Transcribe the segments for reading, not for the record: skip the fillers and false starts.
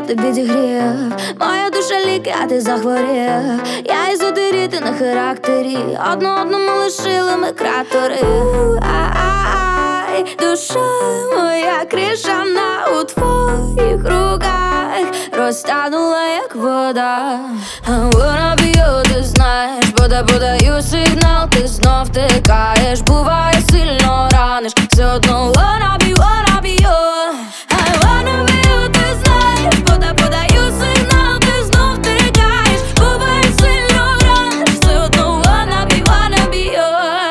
ти підігрів. Моя душа ліки, а ти захворів. Я езотері, ти на характері. Одному лишили ми кратери. Душа моя крижана у твоїх руках розтанула, як вода. I wanna be you, ти знаєш, подаю сигнал, ти знов тикаєш. Буває, сильно раниш, все одно wanna be you. I wanna be you, ти знаєш, подаю сигнал, ти знов тикаєш. Буває, сильно раниш, все одно wanna be you.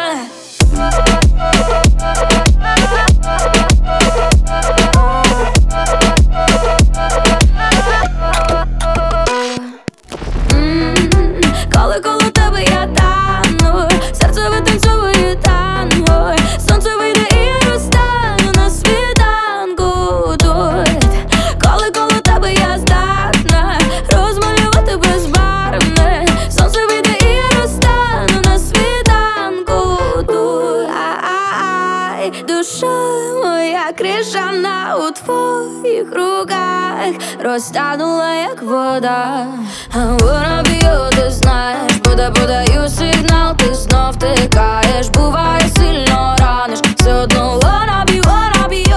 Коли коло тебе я тану, серце витанцьовує танго. Сонце вийде і я розтану на світанку тут. Коли коло тебе я здатна розмалювати безбарвне. Сонце вийде і я розтану на світанку тут. Душа моя крижана у твоїх руках розтанула, як вода. I wanna be you, ти знаєш, подаю сигнал, ти знов тикаєш. Буває, сильно раниш, все одно wanna be you.